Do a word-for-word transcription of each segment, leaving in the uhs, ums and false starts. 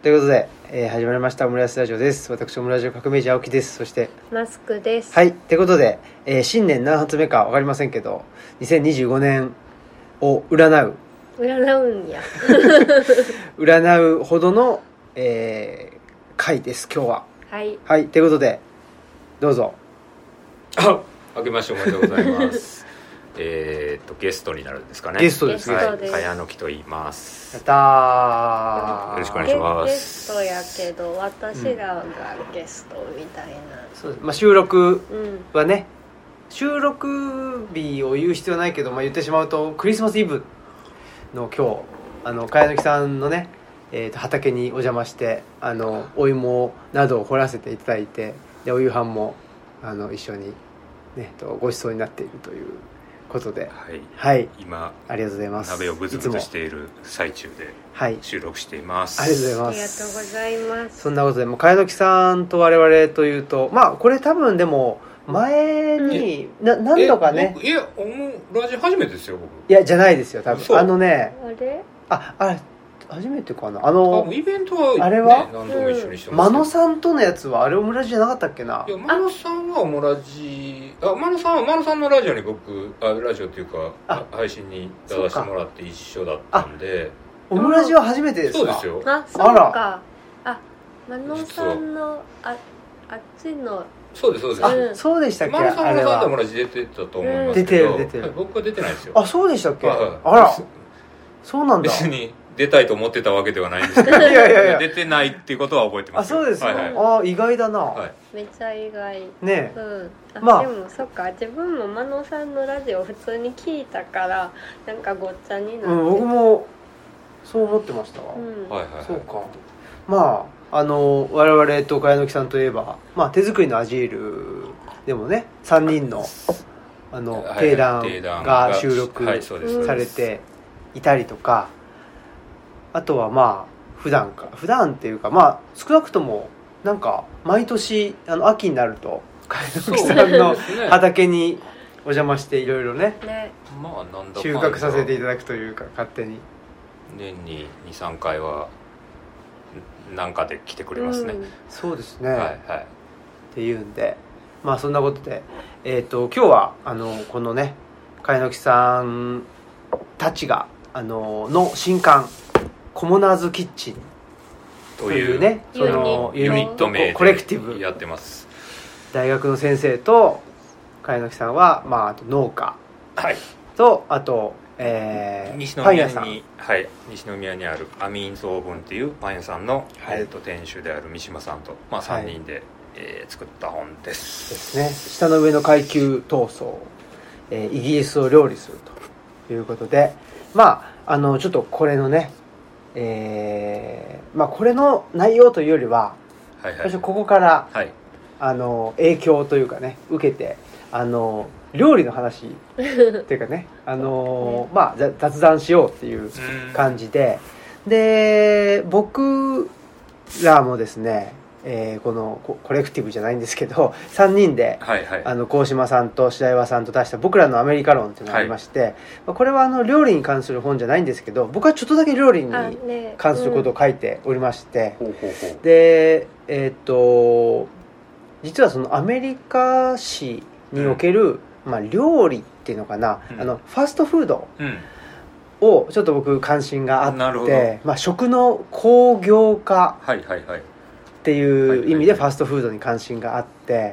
ということで、えー、始まりましたオムライスラジオです。私オムラジオ革命児青木です。そしてマスクです。 はい、ということで、えー、新年何発目か分かりませんけどにせんにじゅうごねんを占う占うんや占うほどの、えー、回です今日は。 はいはい、ということでどうぞ。 あ、明けましておめでとうございますえっとゲストになるんですかね。 ゲストです。 ゲストです。 かやのきと言います。 やったー。 よろしくお願いします。 ゲストやけど私らがゲストみたいな、うん、 そうです、まあ、収録はね、うん、収録日を言う必要はないけど、まあ、言ってしまうとクリスマスイブの今日あの茅野木さんのね、えー、と畑にお邪魔してあのお芋などを掘らせていただいて、でお夕飯もあの一緒に、ね、とご馳走になっているということで、 はい、 はい、 今ありがとうございます。 鍋をブツブツしている最中で収録しています、 はい、ありがとうございます。 ありがとうございます。 そんなことでも茅野木さんと我々というと、まあこれ多分でも前にな何度かね、 いやもうラジオ初めてですよ僕。 いやじゃないですよ多分。あのねあれああれ初めてかな、あのイベントは、ね、 あれは何度も一緒にしてます。 真野さんとのやつはあれオムラジじゃなかったっけな。 いや真野さんはオムラジ、あ真野さんは真野さんのラジオに僕あラジオっていうか配信に出させてもらって一緒だったんで、 オムラジは初めてですか。 そうですよ。 あそうか、あ真野さんのああっちのそうですそうです、 あ、うん、そうでしたっけ。 真野さんもさんとオムラジ出てたと思いますけど、 出てる出てる、 僕は出てないですよ。 あそうでしたっけ、はい、あらそうなんだ。 別に出たいと思ってたわけではないんですけどいやいやいや出てないっていうことは覚えてます。 あそうですか、はいはい、あ意外だな、はい、 めっちゃ意外ね、 うん、あ、 まあ、 でもそっか自分も真野さんのラジオ普通に聞いたからなんかごっちゃになって、うん、 僕もそう思ってましたわ、 うん、 はいはいはい、そうか。まああの我々と茅野木さんといえば、まあ、手作りのアジールでもねさんにんのあの定談が収録されていたりとか、あとはまあ普段か普段っていうかまあ少なくともなんか毎年あの秋になると茅野木さんの畑にお邪魔していろいろね、 ね、 まあなんだ収穫させていただくというか勝手に年に にさんかいはなんかで来てくれますね、うん、 そうですね、 はいはい、 っていうんでまあそんなことで、えー、と今日はあのこのね茅野木さんたちがあのの新刊コモナーズキッチンというねそのユニット名コレクティブやってます。 大学の先生と茅野木さんは、まあ、あと農家と、はい、あと、えー、 西宮に、はい、西宮にあるアミーンズオーブンっていうパン屋さんの、はい、えー、と店主である三島さんと、まあ、さんにんで、はい、えー、作った本ですですね。下の上の階級闘争、えー、イギリスを料理するということで、まああのちょっとこれのねえーまあ、これの内容というよりは、はいはい、ここから、はい、あの影響というかね受けてあの料理の話っていうかねあの、まあ、雑談しようっていう感じで、で僕らもですね、えー、このコレクティブじゃないんですけどさんにんで、はいはい、あの鴻島さんと白岩さんと出した僕らのアメリカ論っていうのがありまして、はい、これはあの料理に関する本じゃないんですけど僕はちょっとだけ料理に関することを書いておりまして、ね、うん、でえー、っと実はそのアメリカ史における、うん、まあ、料理っていうのかな、うん、あのファストフードをちょっと僕関心があって、まあ、食の工業化、はいはいはいっていう意味でファストフードに関心があって、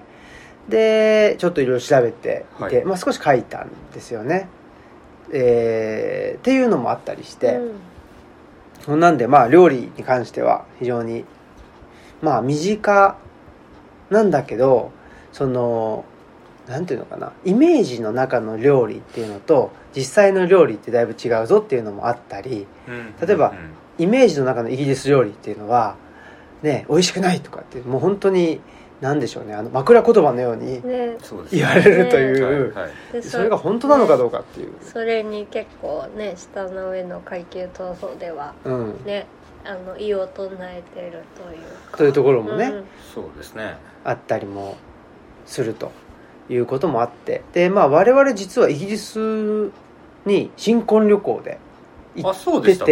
でちょっといろいろ調べていて、はい、まあ、少し書いたんですよね、えー、っていうのもあったりして、うん、なんでまあ料理に関しては非常にまあ身近なんだけど、そのなんていうのかな、イメージの中の料理っていうのと実際の料理ってだいぶ違うぞっていうのもあったり、うん、例えば、うん、イメージの中のイギリス料理っていうのはね、美味しくないとかってもう本当に何でしょうね、あの枕言葉のように言われるという、ね、はいはい、それが本当なのかどうかっていう、ね、 それに結構ね下の上の階級闘争では、うん、ね、あの異を唱えてるというかというところもね、うん、 そうですね、 あったりもするということもあって、で、まあ、我々実はイギリスに新婚旅行で行ってて、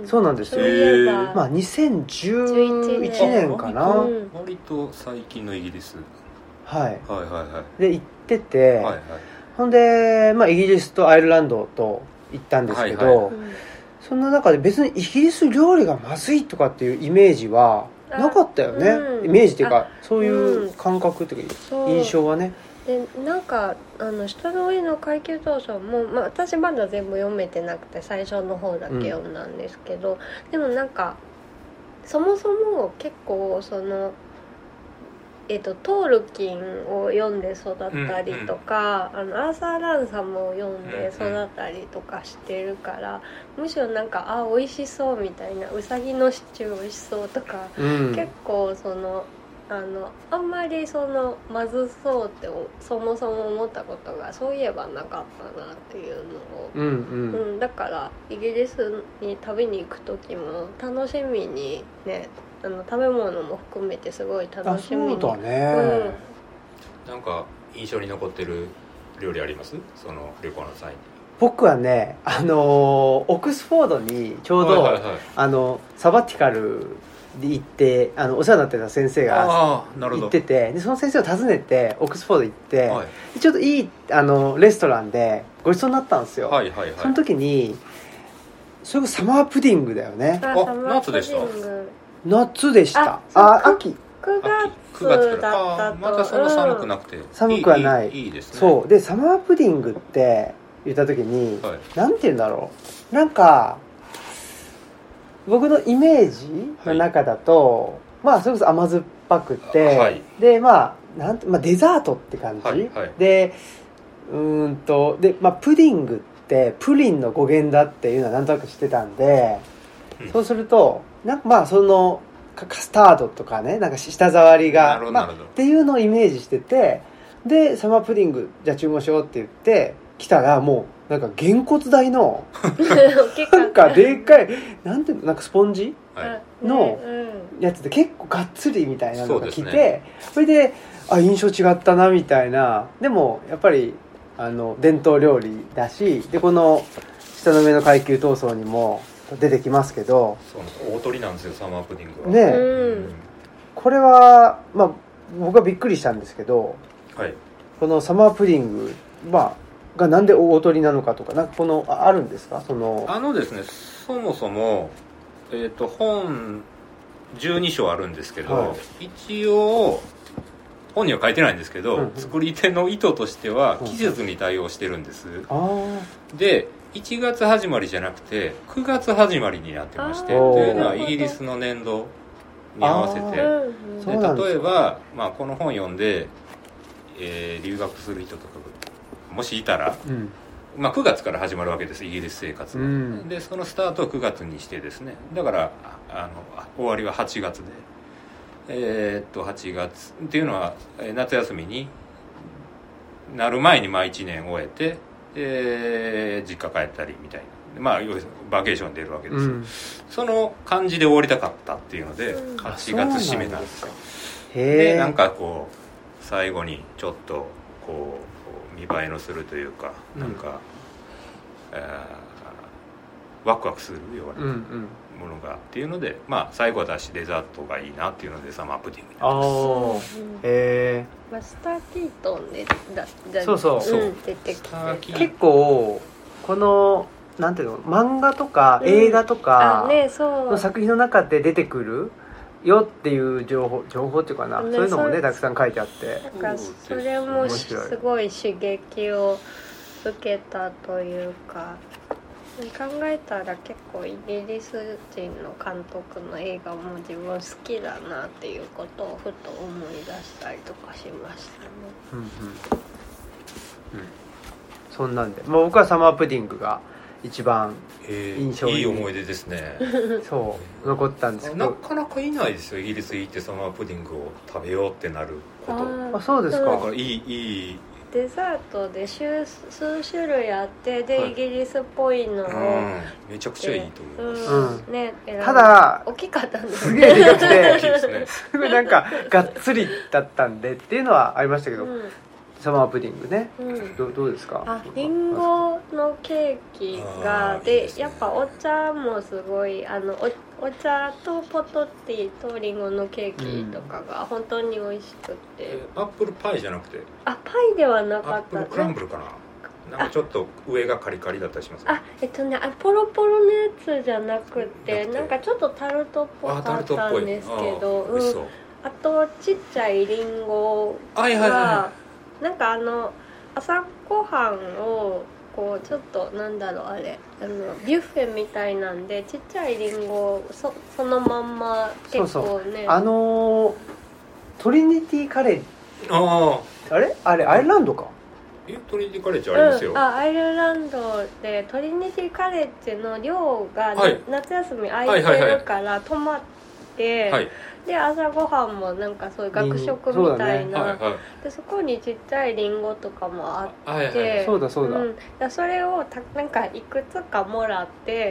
ん、 そうなんですよ。 そういえば、 まあ、にせんじゅういちねんかな、 割と、割と最近のイギリス、 はい、はいはいはいで行ってて、はいはい、ほんで、まあ、イギリスとアイルランドと行ったんですけど、はいはい、その中で別にイギリス料理がまずいとかっていうイメージはなかったよね、うん、イメージっていうかそういう感覚っていうか、うん、印象はね。 でなんかあの下の上の階級闘争も、まあ、私まだ全部読めてなくて最初の方だけ読んだんですけど、うん、でもなんかそもそも結構その、えーと、トールキンを読んで育ったりとか、うんうん、あのアーサー・ランサムを読んで育ったりとかしてるから、うんうん、むしろなんかあ美味しそうみたいな、うさぎのシチュー美味しそうとか、うん、結構そのあのあんまりそのまずそうってそもそも思ったことがそういえばなかったなっていうのを、うんうんうん、だからイギリスに食べに行く時も楽しみにね、あの食べ物も含めてすごい楽しみに。 あ、そうだね、 うん、なんか印象に残ってる料理あります？その旅行の際に。 僕はね、あのー、オックスフォードにちょうど、はいはいはい、あのサバティカルで行ってあのお世話になってた先生が行ってて、でその先生を訪ねてオックスフォード行って、はい、ちょっといいあのレストランでごちそうになったんですよ、はいはいはい、その時にそれこそサマープディングだよね。 あ、夏でした。 夏でした。ああ、秋くがつだったと。 またそんな寒くなくて、うん、 寒くはない。 いい、いいですね。 そうでサマープディングって言った時に、はい、なんて言うんだろう、なんか僕のイメージの中だと、はい、まあそれこそ甘酸っぱくて、はい、でまあなんて、まあ、デザートって感じ、はいはい、でうーんとで、まあ、プディングってプリンの語源だっていうのはなんとなく知ってたんで、うん、そうするとなんかまあそのカスタードとかね、なんか舌触りが、まあ、っていうのをイメージしてて、でサマープディングじゃあ注文しようって言って来たら、もうなんかげんこつ大のなんかでっかいなんていうの、なんかスポンジ、はい、のやつで結構がっつりみたいなのが来て、 そ, ね、それであ印象違ったなみたいな。でもやっぱりあの伝統料理だし、でこの下の上の階級闘争にも出てきますけど、 そう大鳥なんですよサマープディングはね、うん、これはまあ僕はびっくりしたんですけど、はい、このサマープディング、まあがなんで大鳥なのかとか、なんかこの あ, あるんですか？そのあのですね、そもそも、えー、と本じゅうに章あるんですけど、はい、一応本には書いてないんですけど、うんうん、作り手の意図としては季節に対応してるんです、うん、でいちがつ始まりじゃなくてくがつ始まりになってまして、というのはイギリスの年度に合わせて、で例えば、まあ、この本読んで、えー、留学する人とかもしいたら、うんまあ、くがつから始まるわけです、イギリス生活は、うん、でそのスタートをくがつにしてですね、だからあの終わりははちがつで、えー、っとはちがつっていうのは夏休みになる前にまあいちねん終えて、えー、実家帰ったりみたいな、まあバケーション出るわけです、うん、その感じで終わりたかったっていうので、うん、はちがつ締めたんですよ。でなんかこう最後にちょっとこう見栄えのするというか、なんか、うんえー、ワクワクするようなものがっていうので、まあ最後は私デザートがいいなっていうのでサマープディングになります。 あー、へーマスター・キートンでだだそうそう、 うん、出てきて結構このなんていうの、漫画とか映画とかの作品の中で出てくるよっていう情報情報っていうかな、ね、そういうのもねたくさん書いてあって、 なんかそれもすごい刺激を受けたというか、考えたら結構イギリス人の監督の映画も自分好きだなっていうことをふと思い出したりとかしましたね。うんうんうん、 そんなんで、まあ、僕はサマープディングが一番印象に、 えー、いい思い出ですねそう残ったんですけど、 なかなかいないですよ、イギリス行ってサマープディングを食べようってなること。 ああそうですか。 だからいいいいデザートで数種類あってで、はい、イギリスっぽいのを、うん、 めちゃくちゃいいと思います、 うんね、 ただ大きかったんですすげえでかくてすごいなんかがっつりだったんでっていうのはありましたけど、うん、 サマープディングね、 うん、 ど, どうですか？ あ、リンゴのケーキがで、いいですね、やっぱお茶もすごいあの お, お茶とポトティとリンゴのケーキとかが本当に美味しくて、 うん、アップルパイじゃなくて、 あ、パイではなかった、 アップルクランブルかな、なんかちょっと上がカリカリだったりします、ね、 あ、えっとね、あポロポロのやつじゃなくて、なんかちょっとタルトっぽかったんですけど、うん、あとちっちゃいリンゴが、はいはいはい、なんかあの朝ごはんをこうちょっとなんだろうあれあのビュッフェみたいなんでちっちゃいリンゴを そ, そのまんま結構ね、そうそうあのー、トリニティカレッジ、 ああれあれアイルランドか、 えトリニティカレッジありますよ、 うん、あアイルランドでトリニティカレッジの寮が、はい、夏休み空いてるから泊まって、はい、で朝ごはんもなんかそういう学食みたいな、ね、はいはい、でそこにちっちゃいリンゴとかもあって、はいはい、 そうだそうだ、うん、 だそれをたなんかいくつかもらって、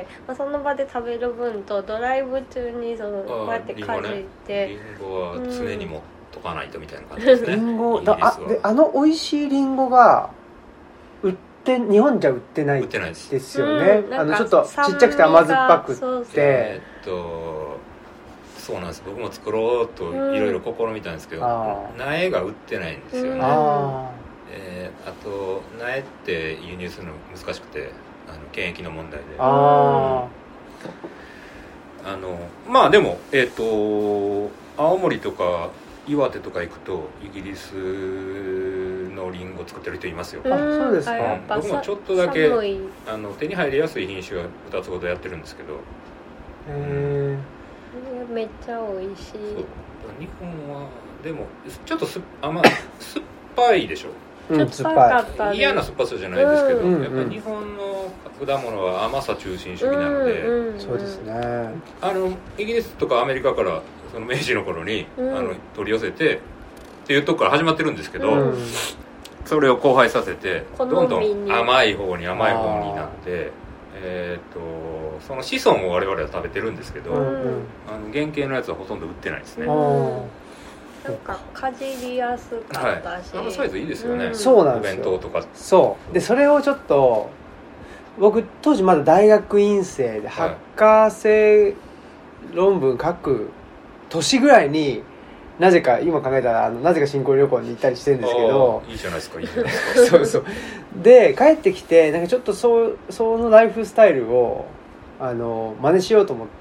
まあ、その場で食べる分とドライブ中にそのこうやってかじって、 リンゴは常に持ってとかないとみたいな感じですね。 リンゴだ、あであの美味しいリンゴが売って日本じゃ売ってないですよね、うん、あのちょっとちっちゃくて甘酸っぱくって、そうそう、 えー、っとそうなんです、僕も作ろうといろいろ試みたんですけど、うん、苗が売ってないんですよね、うん、あ, えー、あと苗って輸入するの難しくて、あの検疫の問題で、あ、うん、あのまあでもえー、っと青森とか岩手とか行くとイギリスのリンゴ作ってる人いますよ。 あ、そうですか。 僕もちょっとだけあの手に入りやすい品種がふたつほどやってるんですけど、 へー、めっちゃ美味しい。 日本はでもちょっとす甘酸っぱいでしょ、 うん、酸っぱかったね、 嫌な酸っぱさじゃないですけど、うん、やっぱり日本の果物は甘さ中心主義なので、 うんうん、そうですね。 あのイギリスとかアメリカからその明治の頃に、うん、あの取り寄せてっていうとこから始まってるんですけど、うん、それを交配させてどんどん甘い方に甘い方になって、えー、とその子孫を我々は食べてるんですけど、うん、あの原型のやつはほとんど売ってないですね、うん、 なんかかじりやすかったし、 はい、あのサイズいいですよね、 うん、そうなんですよ、 お弁当とか、 そうでそれをちょっと僕当時まだ大学院生で博士論文書く年ぐらいになぜか今考えたらあのなぜか新婚旅行に行ったりしてるんですけど、 いいじゃないですかいいじゃないですかそうそうで帰ってきてなんかちょっとそうそのライフスタイルをあの真似しようと思って、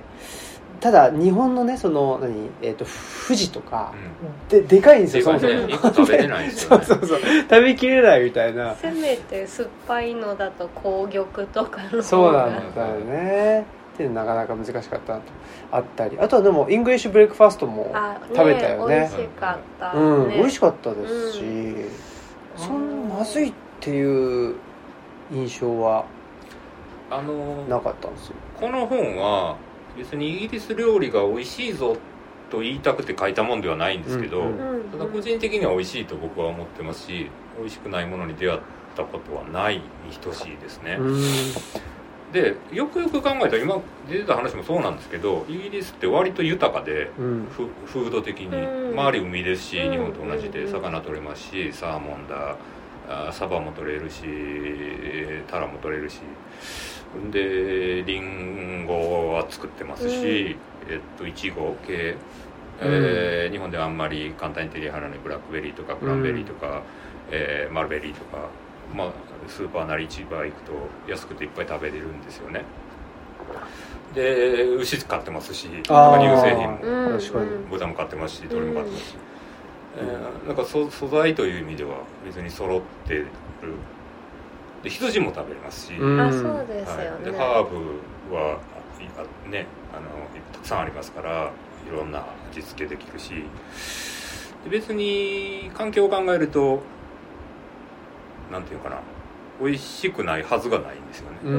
ただ日本のねその何、えー、と富士とか、うん、で, でかいんですよ、そもそもいっこ食べれないですよねそうそうそう食べきれないみたいな、 せめて酸っぱいのだと紅玉とかの方がそうなんだよねっていうのなかなか難しかったなとあったり、あとはでもイングリッシュブレックファーストも食べたよね、 ね美味しかった、ね、 うん、美味しかったですし、うん、そんなまずいっていう印象はあのなかったんですよ。 この本は別にイギリス料理が美味しいぞと言いたくて書いたもんではないんですけど、うんうん、ただ個人的には美味しいと僕は思ってますし、美味しくないものに出会ったことはないに等しいですね、うん、でよくよく考えたら今出てた話もそうなんですけど、イギリスって割と豊かで、うん、フ, フード的に、うん、周り海ですし、うん、日本と同じで魚取れますし、サーモンだあサバも取れるしタラも取れるしでリンゴは作ってますし、うん、えっとイチゴ系、うんえー、日本ではあんまり簡単に手に入らないブラックベリーとかクランベリーとか、うんえー、マルベリーとか、まあ、スーパーなり市場行くと安くていっぱい食べれるんですよね。で牛買ってますし乳製品も、うん、豚も買ってますし鶏も買ってますし、うんえー、なんか 素, 素材という意味では別に揃ってる。で羊も食べれますし、 うん、あそうですよね、はい、 でハーブはねあのたくさんありますからいろんな味付けできるし、で別に環境を考えるとなんていうかな美味しくないはずがないんですよね、うん、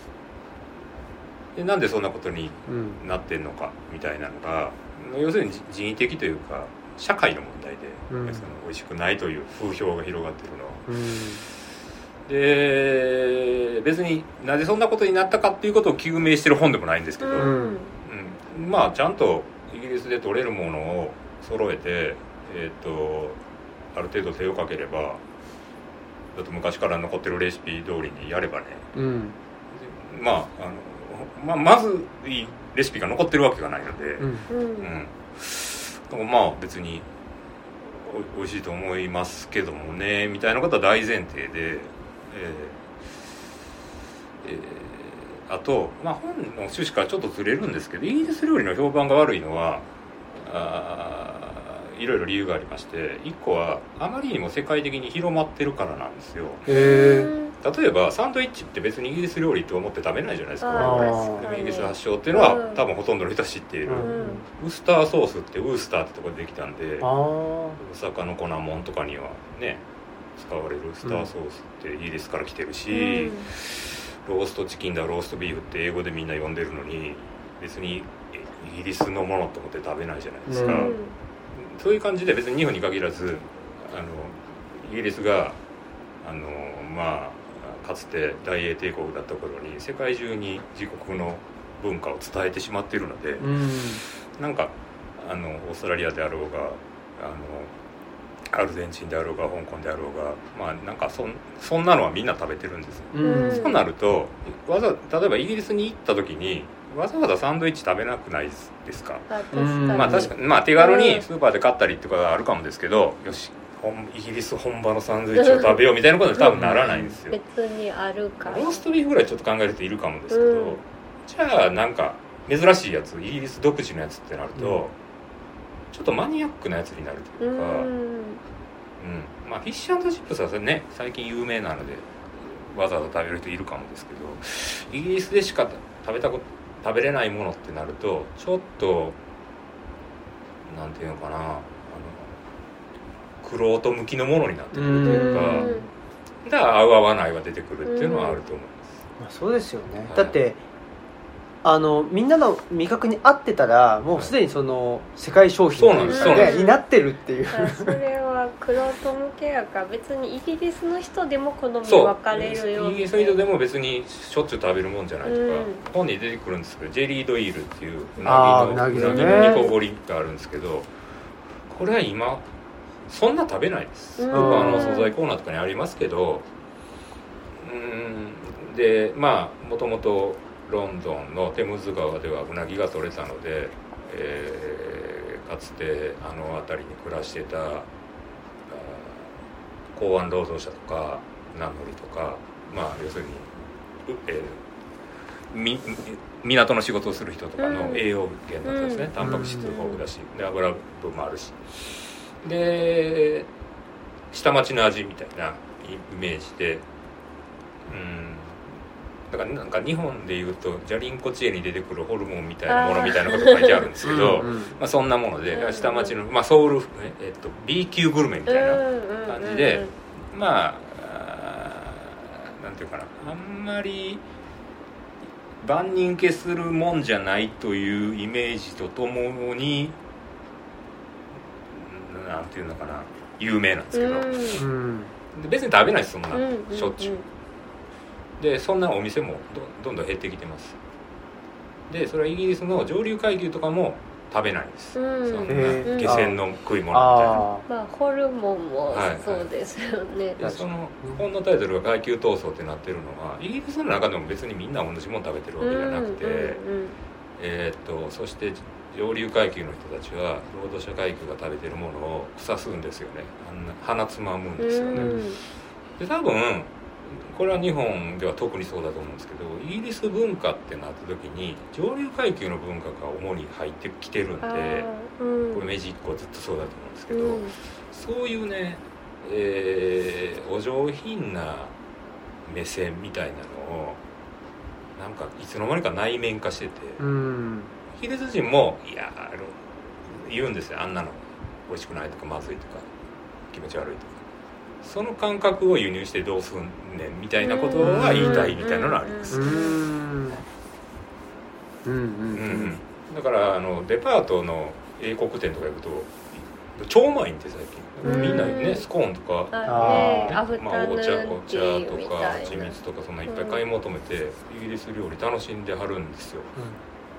でなんでそんなことになってんのかみたいなのが、うん、要するに人為的というか社会の問題で、うん、その美味しくないという風評が広がってるのは、うん、で別になぜそんなことになったかっていうことを究明してる本でもないんですけど、うんうん、まあちゃんとイギリスで取れるものを揃えて、えーとある程度手をかければ、だって昔から残ってるレシピ通りにやればね、うん、まああの、ま, まずいいレシピが残ってるわけがないので、うんうん、まあ別にお美味しいと思いますけどもねみたいなことは大前提で、えーえー、あと、まあ、本の趣旨からちょっとずれるんですけど、イギリス料理の評判が悪いのはあいろいろ理由がありまして、いっこはあまりにも世界的に広まってるからなんですよ。へー。例えばサンドイッチって別にイギリス料理と思って食べないじゃないですか。でもイギリス発祥っていうのは、うん、多分ほとんどの人は知っている、うん、ウスターソースってウースターってところでできたんで、お魚の粉もんとかにはね使われるウスターソースってイギリスから来てるし、うん、ローストチキンだローストビーフって英語でみんな呼んでるのに別にイギリスのものと思って食べないじゃないですか、うん、そういう感じで別に日本に限らずあのイギリスがあのまあかつて大英帝国だった頃に世界中に自国の文化を伝えてしまっているので、うん、なんかあのオーストラリアであろうがあのアルゼンチンであろうが香港であろうが、まあなんか そ, そんなのはみんな食べてるんですよ、うん、そうなるとわざ例えばイギリスに行った時にわざわざサンドイッチ食べなくないですか。うん、まあ確かに、まあ、手軽にスーパーで買ったりってことはあるかもですけど、よしイギリス本場のサンドイッチを食べようみたいなことに多分ならないんですよ。 別にあるからローストビーフぐらいちょっと考えるといるかもですけど、うん、じゃあなんか珍しいやつイギリス独自のやつってなると、うん、ちょっとマニアックなやつになるというか、うんうん、まあフィッシュ&チップスはね最近有名なのでわざわざ食べる人いるかもですけど、イギリスでしか食べたこと食べれないものってなるとちょっとなんていうのかな、あの玄人向きのものになってくるというか、うん、だから合う合わないが出てくるっていうのはあると思います、 うんまあ、そうですよね、はい、だってあのみんなの味覚に合ってたらもうすでにその世界商品というか、ね、になってるっていう。 それは玄人向けやから別にイギリスの人でも好み分かれるようイギリスの人でも別にしょっちゅう食べるもんじゃないとか、うん、本に出てくるんですけどジェリードイールっていううなぎのうなぎの煮こごりがあるんですけど、これは今そんな食べないです、うん、あの素材コーナーとかにありますけど、うんでまあもともとロンドンのテムズ川ではうなぎが取れたので、えー、かつてあの辺りに暮らしてた港湾労働者とか名乗りとか、まあ要するに、えー、み港の仕事をする人とかの栄養源だったんですね、うん、タンパク質豊富だしで油分もあるしで下町の味みたいなイメージで、うんだからなんか日本でいうとジャリンコ知恵に出てくるホルモンみたいなものみたいなこと書いてあるんですけど、うんうんまあ、そんなもので下町の、まあ、ソウル、えっと、B 級グルメみたいな感じで、まあなんていうかな、あんまり万人受けするもんじゃないというイメージとともになんていうのかな有名なんですけど、うん、別に食べないですそんなしょっちゅうでそんなお店も ど, どんどん減ってきてます。でそれはイギリスの上流階級とかも食べないです、うん、そんな下船の食い物みたいな、 あまあホルモンもそうですよね、はいはい、 でその本のタイトルが階級闘争ってなってるのはイギリスの中でも別にみんな同じもの食べてるわけじゃなくて、うんうんうんえー、っとそして上流階級の人たちは労働者階級が食べてるものを腐すんですよね。あんな鼻つまむんですよね、うん、で多分これは日本では特にそうだと思うんですけど、イギリス文化ってなった時に上流階級の文化が主に入ってきてるんで、うん、これメジっ子ずっとそうだと思うんですけど、うん、そういうね、えー、お上品な目線みたいなのをなんかいつの間にか内面化してて、うん、イギリス人もいやあの言うんですよ、あんなの美味しくないとかまずいとか気持ち悪いとか、その感覚を輸入してどうすんねんみたいなことは言いたいみたいなのがあります。うんうんうん、だからあのデパートの英国店とか行くと超うまいんで最近みんなねスコーンとかあ、ね、アフタまあ、お茶、お茶とか蜂蜜とかそんないっぱい買い求めて、うん、イギリス料理楽しんではるんですよ、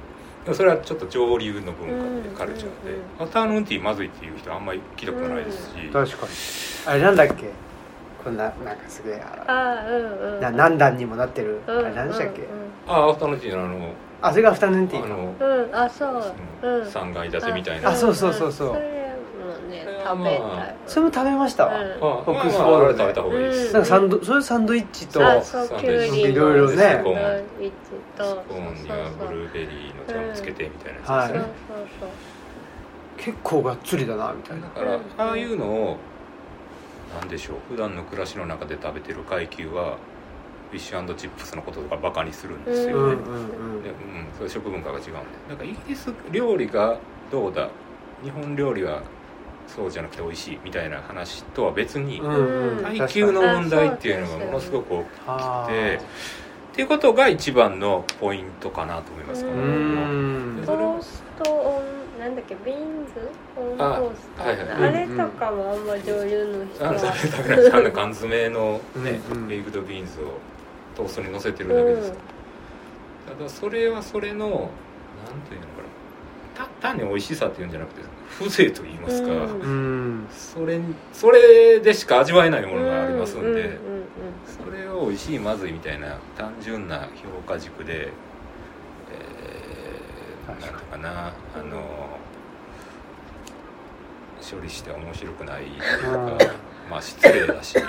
それはちょっと上流の文化でカルチャーで、 うんうんアフタヌーンティーまずいっていう人はあんまり聞いたことないですし、 確かにあれなんだっけこんななんかすげえあうんうんな何段にもなってる、 うんあれ何でしたっけ、 うんあアフタヌーンティーのあのあそれがアフタヌーンティーかあのうんうんあそううんさんがい建てみたいなあそうそうそうそうそれもねそれは食べたい、 まあそれも食べましたわ、 うんあフォックスまあフォードでまああれ食べた方がいいです、 うんなんかサンドそれサンドイッチとあそうサンドイッチキュウリのいろいろねサンドイッチとスコーンにはブルーベリーのジャムつけてみたいなやつはいそうですね、 そうそう結構がっつりだなみたいなだからああいうのをなんでしょう普段の暮らしの中で食べてる階級はフィッシュ&チップスのこととかバカにするんですよね、 うんうんうんでうん、そういう食文化が違うんでだからイギリス料理がどうだ日本料理はそうじゃなくて美味しいみたいな話とは別に、 うんうん階級の問題っていうのがものすごく大きくてっていうことが一番のポイントかなと思います、 ううこのんトーストオンなんだっけビーンズオントあーストはいはいあれとかもあんま上流の人あのは食べ食べないですあの缶詰のね、 うんうんベイクドビーンズをトーストに乗せてるだけです、ただそれはそれのなんていうのかなた単に美味しさっていうんじゃなくて風情といいますか、 うんうんそれそれでしか味わえないものがありますんで、 うんうんうんそれを美味しいまずいみたいな単純な評価軸で、えー、なんていうかなあの処理して面白くないというかまあ失礼だし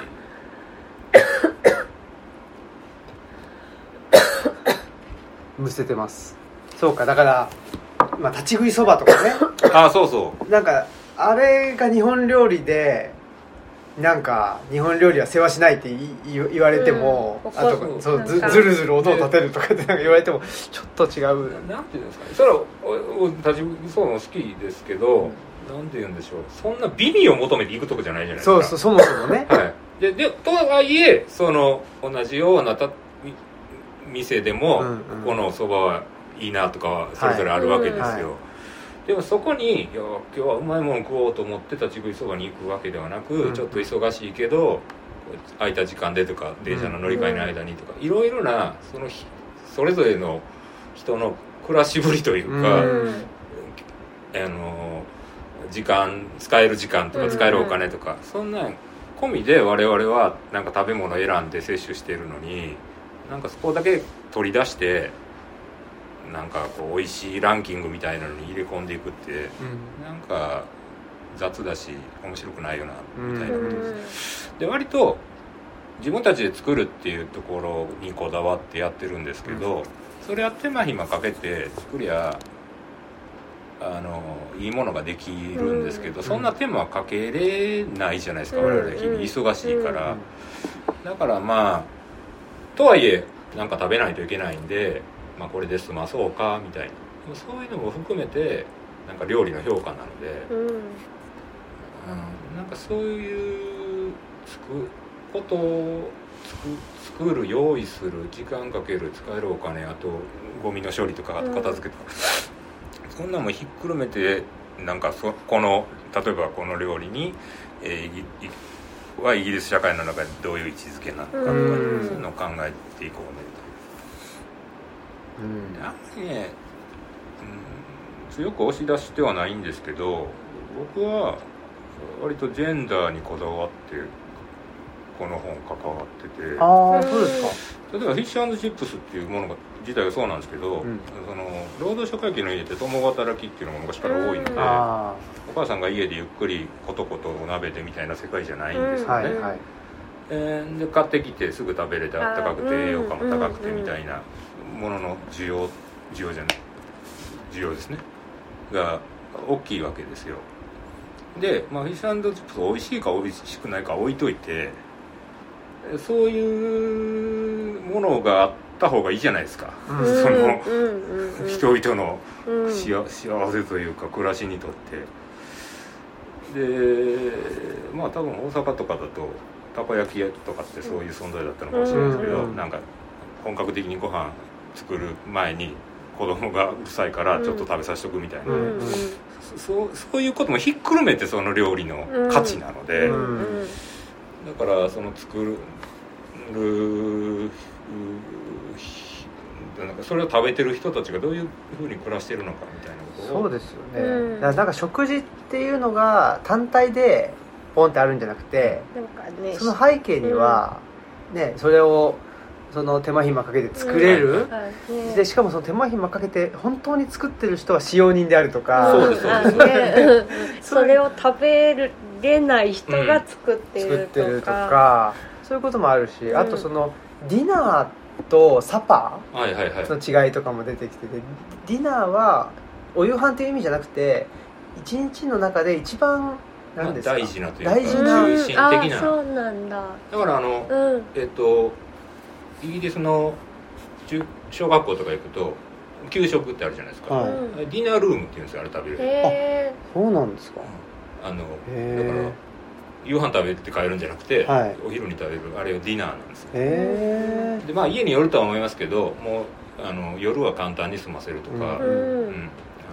むせてますそうかだからまあ立ち食いそばとかねあそうそうなんかあれが日本料理でなんか日本料理は世話しないって言い言われても、 うんあとそうそうずなんかずるずる音を立てるとかってなんか言われてもちょっと違うなんていうんですかねそれはおお立ち食いそうも好きですけど、なんて言うんでしょうそんな美味を求めて行くとこじゃないじゃないですかそうそうそもそもねはいででとはいえその同じようなたみ店でも、 うんうんこのそばはいいなとかはそれぞれあるわけですよ、 はいはいでもそこにいや今日はうまいもの食おうと思って立ち食いそばに行くわけではなく、 うんちょっと忙しいけど空いた時間でとか電車の乗り換えの間にとか、いろいろなその日それぞれの人の暮らしぶりというか、 うんあの時間使える時間とか使えるお金とか、そんなん込みで我々はなんか食べ物を選んで摂取しているのになんかそこだけ取り出してなんかこう美味しいランキングみたいなのに入れ込んでいくってなんか雑だし面白くないよなみたいなことです、で割と自分たちで作るっていうところにこだわってやってるんですけど、それは手間暇かけて作りゃあのいいものができるんですけど、そんな手間はかけれないじゃないですか、我々日々忙しいから、だからまあとはいえなんか食べないといけないんで、まあ、これで済まそうかみたいなそういうのも含めてなんか料理の評価なので、 うんうん、なんかそういうつくことをつく作る用意する時間かける使えるお金あとゴミの処理とか片付けとか、うん、そんなもひっくるめてなんかそこの例えばこの料理に、えー、いいはイギリス社会の中でどういう位置づけなのかとか、うん、そういうのを考えていこうねと、うん、あんまりね、うん、強く押し出してはないんですけど僕は割とジェンダーにこだわってこの本関わってて、 ああそうですか。 例えばフィッシュ&チップスっていうものが自体がそうなんですけど、うん、その労働者階級の家って共働きっていうのが昔から多いので、うん、お母さんが家でゆっくりコトコトお鍋でみたいな世界じゃないんですよね、うんはいはいえー、で買ってきてすぐ食べれてあったかくて栄養価も高くてみたいなものの需要需要じゃない需要ですねが大きいわけですよ。で、まあ、フィッシュ&チップスが美味しいか美味しくないか置いといてそういうものがあった方がいいじゃないですか、うん、その、うんうん、人々のし、うん、幸せというか暮らしにとってでまあ多分大阪とかだとたこ焼き屋とかってそういう存在だったのかもしれないですけど、うん、なんか本格的にご飯作る前に子供がうるさいからちょっと食べさせとくみたいな、うんうん、そ, そういうこともひっくるめてその料理の価値なので、うんうん、だからその作るなんかそれを食べてる人たちがどういう風に暮らしてるのかみたいなことをそうですよね、 うん、 だからなんか食事っていうのが単体でポンってあるんじゃなくて、 なんか、ね、 その背景には、うんね、それをその手間暇かけて作れる、うんはいね、でしかもその手間暇かけて本当に作ってる人は使用人であるとか、 そうですそうです、 ね、それを食べれない人が作ってるとか、うん、作ってるとかそういうこともあるし、うん、あとそのディナーとサパーの違いとかも出てきてて、ディナーはお夕飯っていう意味じゃなくて一日の中で一番何ですか、 大事なというか大事な中心的な、 うん、あそうなんだ。 だからあの、 うん、 えっとイギリスの中小学校とか行くと給食ってあるじゃないですか、 はい、 ディナールームっていうんですよ、あれ食べる。 へあそうなんですか。 あのだから夕飯食べて帰るんじゃなくて、はい、お昼に食べるあれをディナーなんですよ。 へで、まあ、家によるとは思いますけど、もうあの夜は簡単に済ませるとか、 うんうん、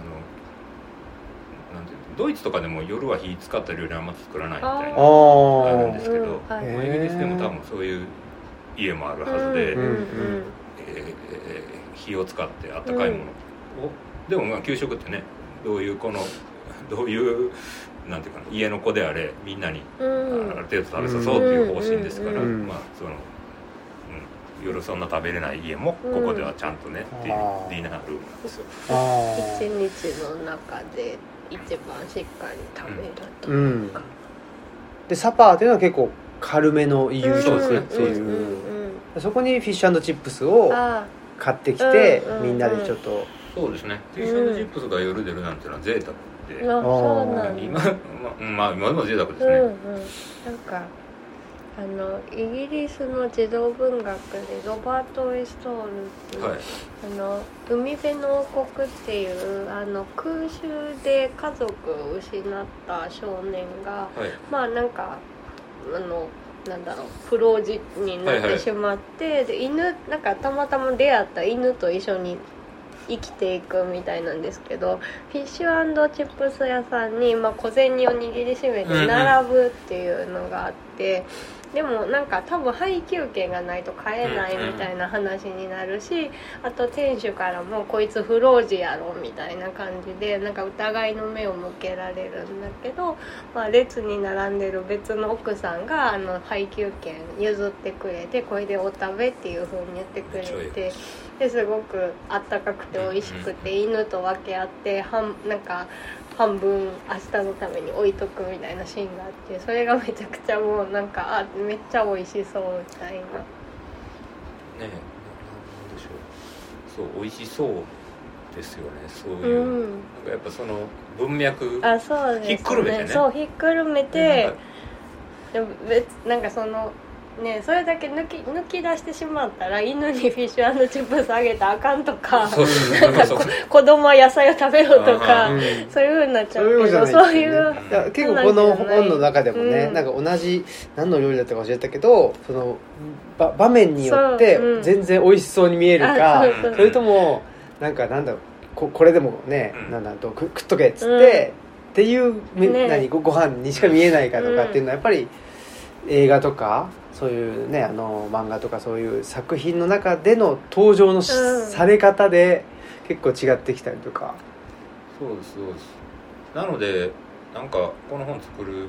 ドイツとかでも夜は火使った料理あんま作らないみたいなのがあるんですけど、うんはい、まあ、イギリスでも多分そういう家もあるはずで、うんうんうん、えー、火を使ってあったかいものを、うん、でもまあ給食ってね、どういうこのどういうなんていうかな、家の子であれみんなにある程度食べさそうという方針ですから、うんうん、まあその、うん、夜そんな食べれない家もここではちゃんとね、うん、っていうディナールームなんですよ。 一日の中で一番しっかり食べると、うん、 でサパーというのは結構軽めの夕食っていう、 うんうんうん、 そこにフィッシュ&チップスを買ってきて、うんうんうん、みんなでちょっと、 そうですね、フィッシュ&チップスが夜出るなんていうのは贅沢で、 うん、あそうなんだ。 今、まあ、今でも贅沢ですね、うんうん、 なんかあのイギリスの児童文学でロバート・ウェストールっていう、はい、あの海辺の王国っていうあの空襲で家族を失った少年が、はい、まあなんかあのなんだろう不老児になってしまって、はいはい、で犬なんかたまたま出会った犬と一緒に生きていくみたいなんですけど、フィッシュ&チップス屋さんに、まあ、小銭を握りしめて並ぶっていうのがあって、うんうん、でもなんか多分配給券がないと買えないみたいな話になるし、あと店主からもこいつ不老児やろみたいな感じでなんか疑いの目を向けられるんだけど、まあ、列に並んでる別の奥さんがあの配給券譲ってくれて、これでお食べっていう風に言ってくれて、ですごくあったかくて美味しくて、犬と分け合って半なんか半分明日のために置いとくみたいなシーンがあって、それがめちゃくちゃもうなんかあめっちゃ美味しそうみたいな。ねえ、なんでしょう、そう美味しそうですよね、そういう、うん、なんかやっぱその文脈あそうです、ね、 ひっくるめてね、 そうひっくるめて、でも別なんかそのね、それだけ抜き、抜き出してしまったら犬にフィッシュ&チップスあげたらあかんとか、なんか子供は野菜を食べろとか、うん、そういう風になっちゃうけど、そういう、 いや結構この本の中でもね、うん、なんか同じ何の料理だったか忘れたけど、そのば場面によって全然美味しそうに見えるか、そ, それともなんかなんだろう こ, これでもね、うん、なんだと食っとけっつって、うん、っていう、ね、何 ご, ご飯にしか見えないかとかっていうのはやっぱり映画とかそういうね、あの漫画とかそういう作品の中での登場の、うん、され方で結構違ってきたりとか。 そうですそうです。なのでなんかこの本作る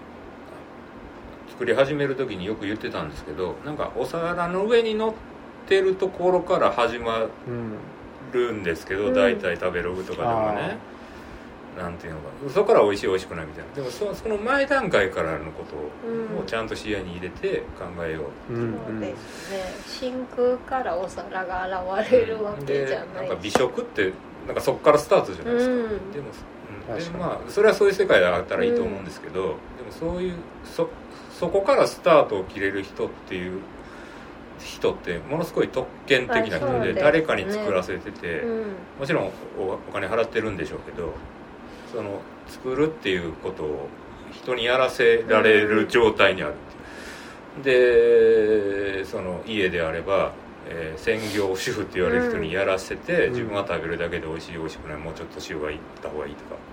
作り始める時によく言ってたんですけど、なんかお皿の上に乗ってるところから始まるんですけど、うん、大体食べログとかでもね、なんていうのか、そこから美味しい美味しくないみたいな。でも そ, その前段階からのことをちゃんと視野に入れて考えよう、 うん、そうですね。真空からお皿が現れるわけじゃない、 うん、なんか美食ってなんかそこからスタートじゃないですか、うん、でも、うん、でまあそれはそういう世界であったらいいと思うんですけど、うん、でもそういう そ, そこからスタートを切れる人っていう人ってものすごい特権的な人 で, で誰かに作らせてて、うん、もちろん お, お金払ってるんでしょうけど、その作るっていうことを人にやらせられる状態にあるっていう、でその家であれば、えー、専業主婦って言われる人にやらせて、うん、自分は食べるだけで美味しい美味しくない、もうちょっと塩がいった方がいいとか、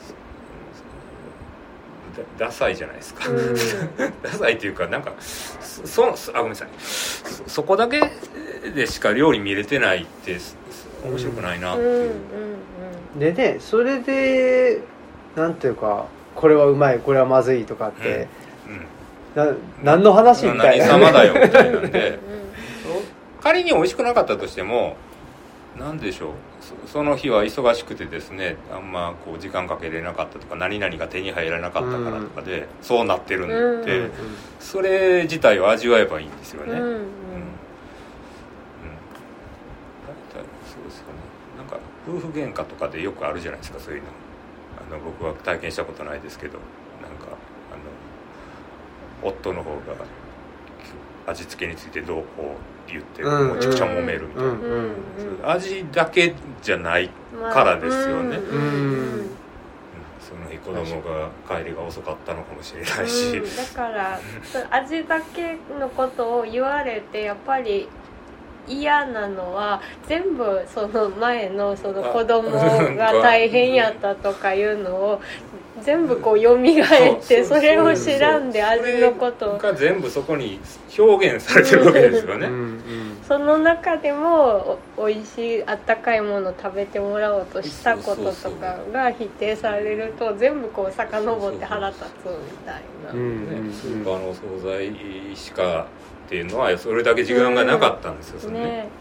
うん、ダサいじゃないですか、うん、ダサいっていうかなんかそあごめんなさい そ, そこだけでしか料理見れてないって面白くないなっていう、うんうんうん、でねそれでなんていうかこれはうまいこれはまずいとかって、うんうん、な何の話みたいな何様だよみたいなんで仮に美味しくなかったとしても何でしょう そ, その日は忙しくてですねあんまこう時間かけれなかったとか何々が手に入らなかったからとかで、うん、そうなってるんで、うん、それ自体を味わえばいいんですよね、うんうんうん、そうですよね。なんか夫婦喧嘩とかでよくあるじゃないですかそういうの。あの僕は体験したことないですけどなんかあの夫の方が味付けについてどうこう言ってもうめちゃくちゃ揉めるみたいな、うんうんうん、味だけじゃないからですよね、うんうんうん、その日子供が帰りが遅かったのかもしれないし、うん、 だから味だけのことを言われてやっぱり嫌なのは全部その前のその子供が大変やったとかいうのを全部こう蘇ってそれを知らんで味のことが全部そこに表現されてるわけですよね、うんうん、 その中でもおいしいあったかいものを食べてもらおうとしたこととかが否定されると全部こう遡って腹立つみたいな、うんうん、 スーパーのお惣菜しかっていうのはそれだけ時間がなかったんですよ、うん、それね、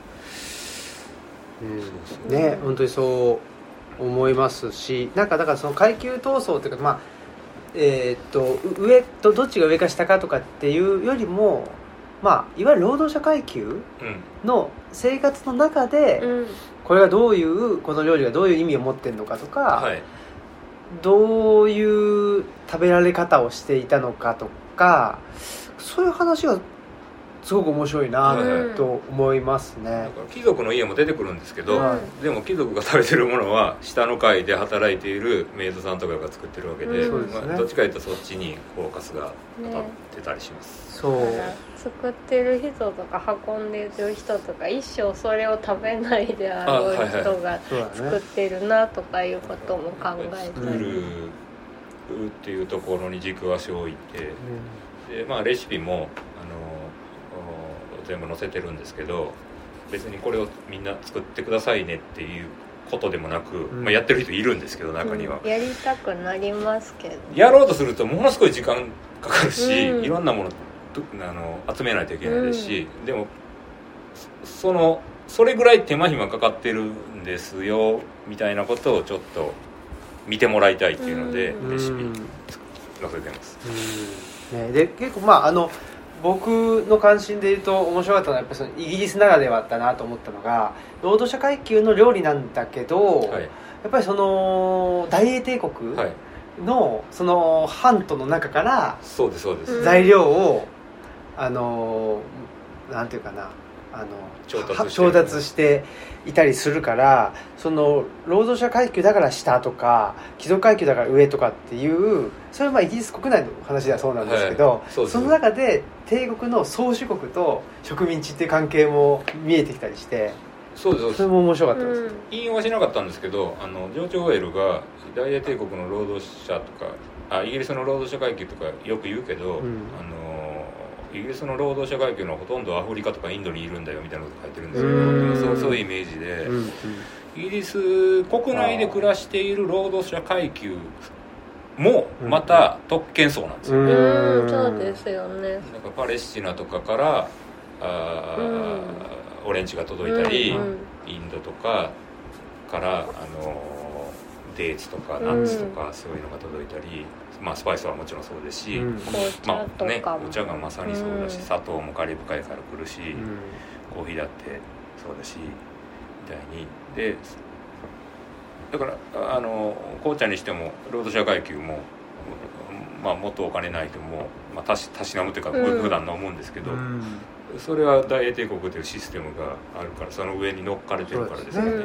うん、ね本当にそう思いますしなんかだからその階級闘争っていうかまあえー、っと上とどっちが上か下かとかっていうよりもまあいわゆる労働者階級の生活の中で、うん、これがどういうこの料理がどういう意味を持ってるのかとか、はい、どういう食べられ方をしていたのかとかそういう話がすごく面白いなと思いますね、 だから貴族の家も出てくるんですけど、うん、でも貴族が食べてるものは下の階で働いているメイドさんとかが作ってるわけで、うんまあ、どっちかというとそっちにフォーカスが当たってたりします、 ね、そう作ってる人とか運んでる人とか一生それを食べないであろう人が作ってるなとかいうことも考えて、 作るっていうところに軸足を置いて、うんでまあ、レシピも全部載せてるんですけど別にこれをみんな作ってくださいねっていうことでもなく、うんまあ、やってる人いるんですけど中には、 うん、やりたくなりますけどやろうとするとものすごい時間かかるし、うん、いろんなものあの集めないといけないですし、うん、でもそのそれぐらい手間暇かかってるんですよみたいなことをちょっと見てもらいたいっていうので、うん、レシピ載せてます、 うんね、で結構まああの僕の関心で言うと面白かったのはやっぱりそのイギリスならではだなと思ったのが労働者階級の料理なんだけど、はい、やっぱりその大英帝国のその藩都の中からそうですそうです材料をあのなんていうかなあの調達して、 調達していたりするからその労働者階級だから下とか貴族階級だから上とかっていうそれはまあイギリス国内の話ではそうなんですけど、はい、そ, その中で帝国の宗主国と植民地っていう関係も見えてきたりしてそうですそれも面白かったです、うん、 引用はしなかったんですけどあのジョージ・オーウェルが大英帝国の労働者とかあイギリスの労働者階級とかよく言うけど、うん、あのイギリスの労働者階級のほとんどアフリカとかインドにいるんだよみたいなこと書いてるんですけどでもそう、そういうイメージで、うんうん、イギリス国内で暮らしている労働者階級もまた特権層なんですよね、 うん、そうですよねなんかパレスチナとかからあ、うん、オレンジが届いたり、うん、インドとかからあのデーツとかナッツとかそういうのが届いたり、うんまあ、スパイスはもちろんそうですし、うんまあね、お茶がまさにそうだし、うん、砂糖もカリブ海から来るし、うん、コーヒーだってそうだしみたいにでだからあの紅茶にしても労働者階級も、まあ、もっとお金ないとも、まあ、たし、たしなむというか、うん、普段の思うんですけど、うん、それは大英帝国というシステムがあるからその上に乗っかれてるからですよね、うん、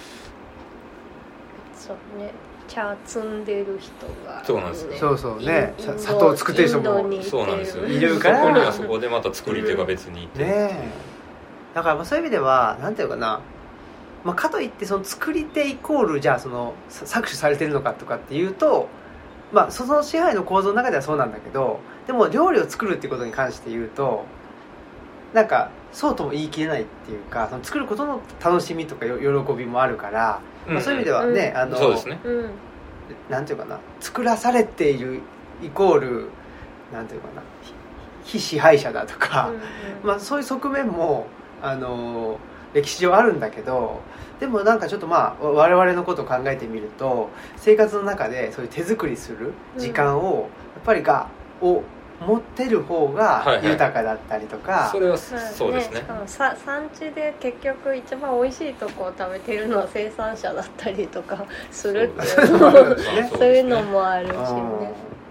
そうね茶摘んでる人が、 ね、そうなんですよそうそうね砂糖作ってる人もそうなんですよいるからそこにはそこでまた作り手が別にいて、うん、ねだからそういう意味ではなんていうかなまあ、かといってその作り手イコールじゃあその搾取されてるのかとかっていうと、まあ、その支配の構造の中ではそうなんだけどでも料理を作るっていうことに関して言うとなんかそうとも言い切れないっていうか、その作ることの楽しみとかよ喜びもあるから、うんまあ、そういう意味ではね、うん、あのそうですね、 なんていうかな、作らされているイコールなんていうかな、非支配者だとか、うんうん、まあ、そういう側面もあの歴史上あるんだけど、でもなんかちょっとまあ我々のことを考えてみると、生活の中でそういう手作りする時間をやっぱりがを持ってる方が豊かだったりとか、はいはい、 それはそうですね。 しかもさ産地で結局一番美味しいとこを食べてるのは生産者だったりとかするっていうのもそういうのもあるしね。それも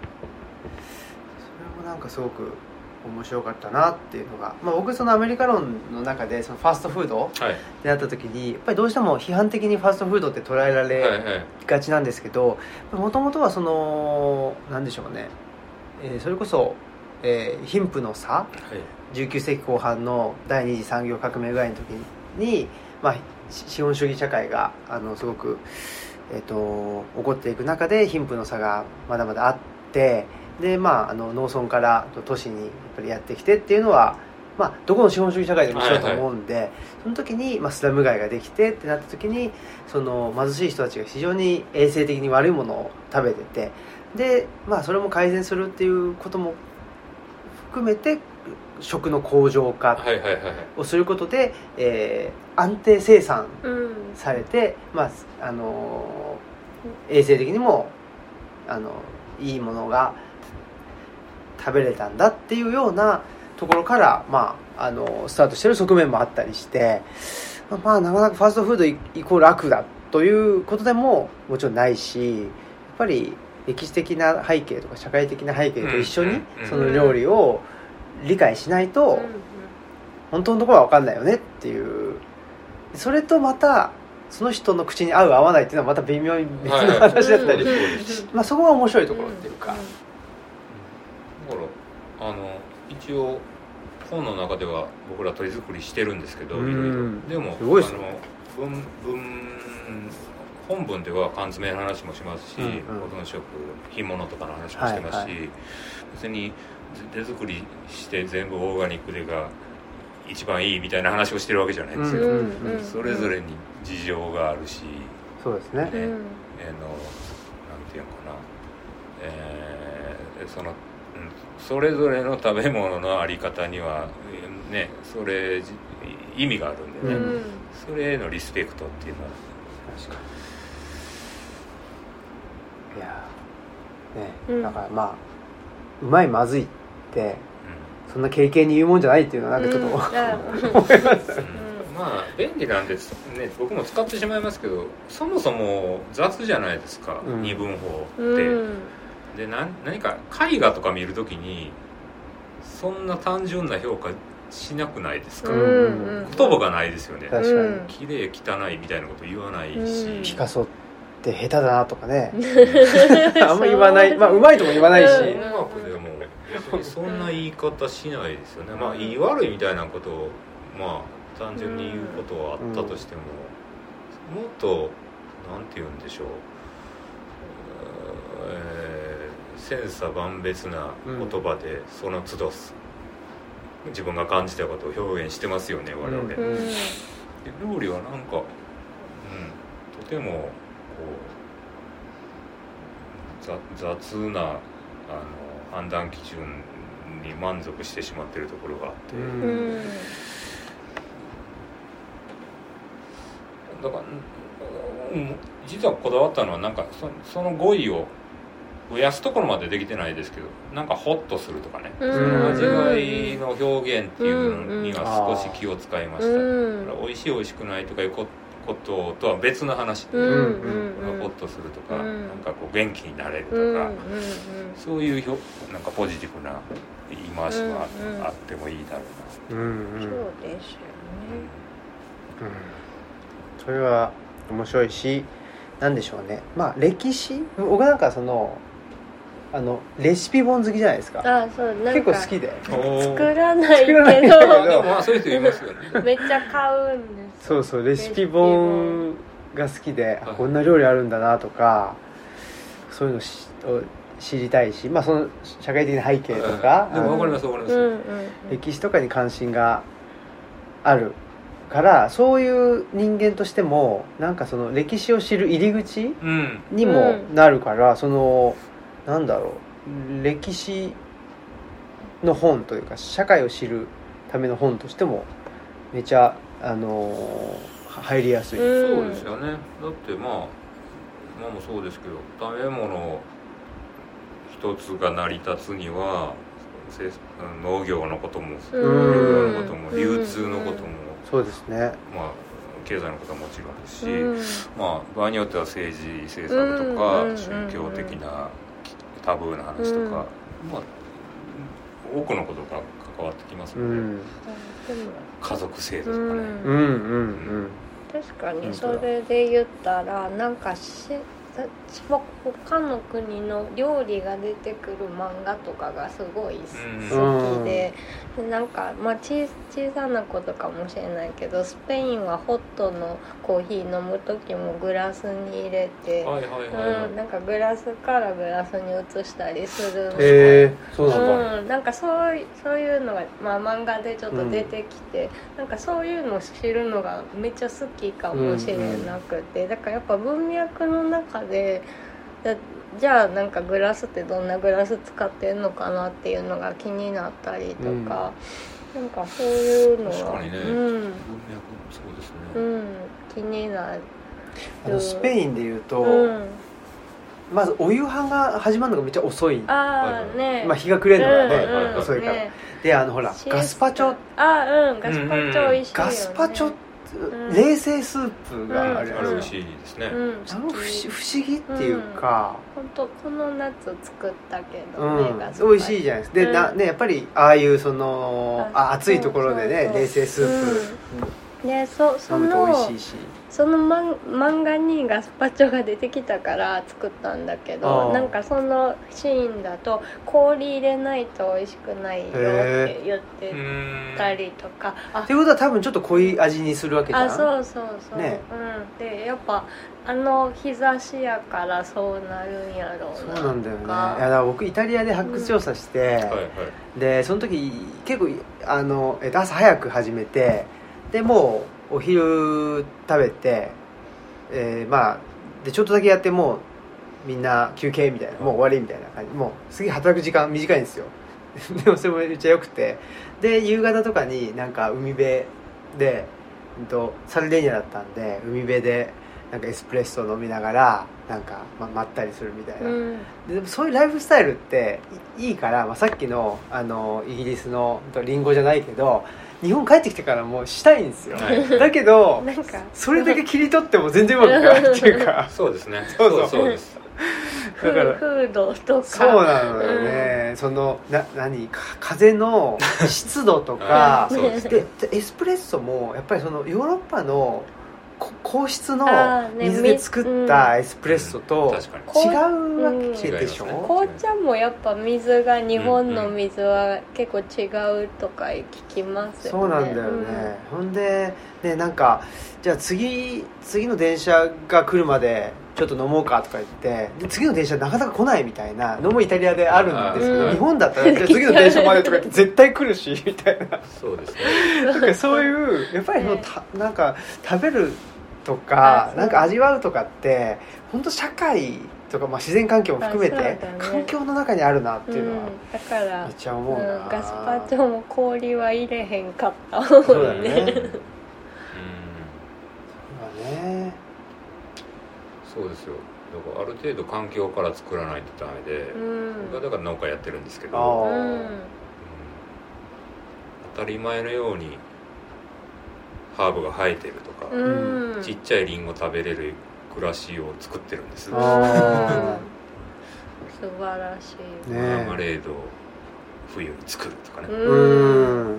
なんかすごく面白かったなっていうのが、まあ、僕そのアメリカ論の中でそのファストフードであった時に、やっぱりどうしても批判的にファストフードって捉えられがちなんですけど、もともとはそのなんでしょうね、えー、それこそ、えー、貧富の差、はい、じゅうきゅう世紀後半の第二次産業革命ぐらいの時に、まあ、資本主義社会があのすごく、えーと、起こっていく中で貧富の差がまだまだあって、で、まあ、あの農村から都市にやっぱりやってきてっていうのは、まあ、どこの資本主義社会でも一緒だと思うんで、はいはい、その時に、まあ、スラム街ができてってなった時に、その貧しい人たちが非常に衛生的に悪いものを食べてて、で、まあ、それも改善するっていうことも含めて食の向上化をすることで、えー、安定生産されて、うん、まあ、あの衛生的にもあのいいものが食べれたんだっていうようなところから、まあ、あのスタートしてる側面もあったりして、まあ、なかなかファストフードイコール悪だということでももちろんないし、やっぱり歴史的な背景とか社会的な背景と一緒にその料理を理解しないと本当のところは分かんないよねっていう、それとまたその人の口に合う合わないっていうのはまた微妙に別の話だったり、まあそこが面白いところっていうか、 だからあの一応本の中では僕ら取り作りしてるんですけど、いろいろでも、 すごいですね、 あの文文本文では缶詰の話もしますし、うんうん、保存食干物とかの話もしてますし、はいはい、別に手作りして全部オーガニックでが一番いいみたいな話をしてるわけじゃないですよ、うんうんうん、それぞれに事情があるし、 そうですね、ね、えー、のなんていうのかな、えー、そのそれぞれの食べ物のあり方にはね、それ意味があるんでね、うん、それへのリスペクトっていうのは確かに、いやね、うん、だからまあうまいまずいって、うん、そんな経験に言うもんじゃないっていうのはなんかちょっと、うん、思います、うん、 まあ便利なんですね。僕も使ってしまいますけど、そもそも雑じゃないですか、うん、二分法って、うんで何, 何か絵画とか見るときにそんな単純な評価しなくないですか、うんうん、言葉がないですよね。 確かに綺麗汚いみたいなこと言わないし、 うん、ピカソって下手だなとかねあんま言わない、まあうまいとも言わないし、音楽でも別にそんな言い方しないですよね。まあ言い悪いみたいなことをまあ単純に言うことはあったとしても、もっとなんて言うんでしょう、えー千差万別な言葉でその都度、うん、自分が感じたことを表現してますよね我々、うん、で料理はなんか、うん、とてもこう雑なあの判断基準に満足してしまっているところがあって、うん、だから、うん、実はこだわったのはなんか そ, その語彙を増やすところまでできてないですけど、なんかホッとするとかね、その味わいの表現っていうのには少し気を使いました、うん、だから美味しい美味しくないとかいうこととは別の話で、うん、ホッとするとか、うん、なんかこう元気になれるとか、うん、そういうなんかポジティブな言い回しはあってもいいだろうな、うんうん、 そうですよね、 うん、それは面白いし、なんでしょうね、まあ歴史、僕なんかそのあのレシピ本好きじゃないですか。 あ、そう、なんか結構好きで作らないけど、 でもまあそういう人いますよねめっちゃ買うんです。 そうそう、レシピ本が好きで、あ、こんな料理あるんだなとか、そういうのを知りたいし、まあその社会的な背景とか、 でも分かります分かります、 歴史とかに関心があるからそういう人間としてもなんかその歴史を知る入り口うんにもなるから、うん、そのなんだろう歴史の本というか社会を知るための本としてもめちゃあのー、入りやすい、 うん、そうですよね。だってまあ今もそうですけど食べ物一つが成り立つには農業のことも漁業のことも流通のこともそうですね、 まあ経済のことはもちろんですし、まあ場合によっては政治政策とか宗教的なタブーな話とか、まあ多くのことが関わってきますので、家族制度とかね、うんうんうん確かにそれで言ったらなんかし他の国の料理が出てくる漫画とかがすごい好きで、うん、なんか、まあ、小, 小さなことかもしれないけどスペインはホットのコーヒー飲む時もグラスに入れて、はいはいはいうん、なんかグラスからグラスに移したりするので、 えー、そうなんだ、 うん、なんかそうそういうのが、まあ、漫画でちょっと出てきて、うん、なんかそういうのを知るのがめっちゃ好きかもしれなくて、うんうん、だからやっぱ文脈の中ででじゃあなんかグラスってどんなグラス使ってんのかなっていうのが気になったりとか、うん、なんかそういうのは確かにね、うん、文脈そうですね、 うん、気になる。 あのスペインでいうと、うん、まずお夕飯が始まるのがめっちゃ遅い。 あーね、 まあ、日が暮れるのがね、 うんうん、 遅いから、 ね、 であのほらガスパチョあうんガスパチョ美味しいよね、 ガスパチョうん、冷製スープがある、 うん、あれ美味しいですね、うん、 あの不思議っていうか、 本当、うん、この夏作ったけどね、 うん、ガスパチョ美味しいじゃないですか。で、うんなね、やっぱりああいうそのあ暑いところでね冷製スープ、 うん、でそその美味しいしその漫画にガスパチョが出てきたから作ったんだけど、なんかそのシーンだと氷入れないと美味しくないよって言ってたりとか。 っていうことは多分ちょっと濃い味にするわけじゃん。 あそうそうそう、ね、うん、でやっぱあの日差しやからそうなるんやろうな。 そうなんだよね。いやだから僕イタリアで発掘調査して、うんはいはい、でその時結構あの、えっと、朝早く始めてでもうお昼食べて、えー、まあでちょっとだけやってもうみんな休憩みたいなもう終わりみたいな感じもう次働く時間短いんですよでもそれもめっちゃ良くてで夕方とかになんか海辺で、うん、とサルデーニャだったんで海辺でなんかエスプレッソ飲みながらなんか、ま、まったりするみたいな、うん、で, でもそういうライフスタイルっていいから、まあ、さっき の, あのイギリスのリンゴじゃないけど日本帰ってきてからもうしたいんですよ、はい、だけどなんかそれだけ切り取っても全然うまくいかないっていうかそうですねそうそうそうですだからフードとかそうなのよね、うん、そのな何風の湿度とかでエスプレッソもやっぱりそのヨーロッパの硬質の水で作ったエスプレッソと違うわけでしょ、うんうん、 紅茶もやっぱ水が日本の水は結構違うとか聞きますよね。 そうなんだよね、うん、ほんでねなんかじゃあ次次の電車が来るまでちょっと飲もうかとか言ってで次の電車なかなか来ないみたいなのもイタリアであるんですけど、うん、日本だったらじゃあ次の電車までとか言って絶対来るしみたいなそうですねなんかそういうやっぱりそのたなんか食べるとかなんか味わうとかって本当社会とか、まあ、自然環境も含めて、ね、環境の中にあるなっていうのは、うん、 だからめっちゃ思うな、 うん、ガスパチョも氷は入れへんかったもんねそうだねうんそうだねそうですよだからある程度環境から作らないとダメで、うん、僕はだから農家やってるんですけど、うんうん、当たり前のようにハーブが生えてるとか、うん、ちっちゃいリンゴ食べれる暮らしを作ってるんです。 あ素晴らしい。 マーマレードを冬に作るとかね。 うん